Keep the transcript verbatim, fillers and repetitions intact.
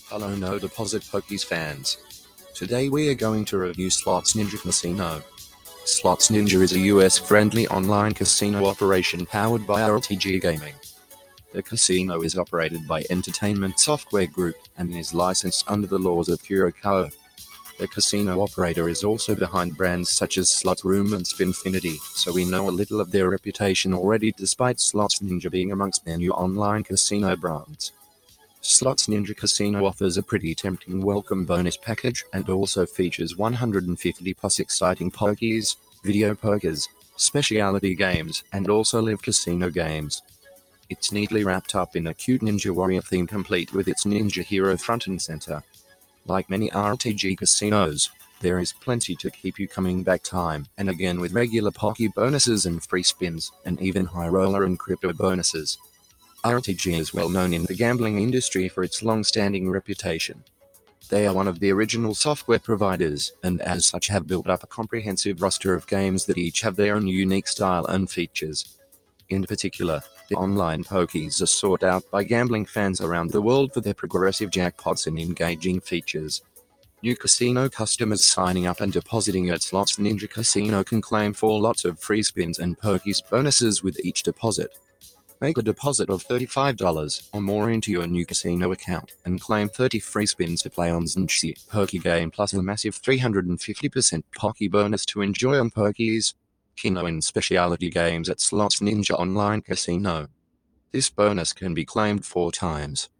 Hello No Deposit Pokies fans. Today we are going to review Slots Ninja Casino. Slots Ninja is a U S-friendly online casino operation powered by R T G Gaming. The casino is operated by Entertainment Software Group and is licensed under the laws of Curacao. The casino operator is also behind brands such as Slot Room and Spinfinity, so we know a little of their reputation already despite Slots Ninja being amongst their new online casino brands. Slots Ninja Casino offers a pretty tempting welcome bonus package and also features one hundred fifty plus exciting pokies, video pokers, specialty games, and also live casino games. It's neatly wrapped up in a cute Ninja Warrior theme complete with its Ninja Hero front and center. Like many R T G casinos, there is plenty to keep you coming back time and again with regular poki bonuses and free spins, and even high roller and crypto bonuses. R T G is well known in the gambling industry for its long-standing reputation. They are one of the original software providers, and as such have built up a comprehensive roster of games that each have their own unique style and features. In particular, the online pokies are sought out by gambling fans around the world for their progressive jackpots and engaging features. New casino customers signing up and depositing at Slots Ninja Casino can claim four lots of free spins and pokies bonuses with each deposit. Make a deposit of thirty-five dollars or more into your new casino account and claim thirty free spins to play on Zinchi Poki game plus a massive three hundred fifty percent Poki bonus to enjoy on Pokies, Kino and specialty games at Slots Ninja Online Casino. This bonus can be claimed four times.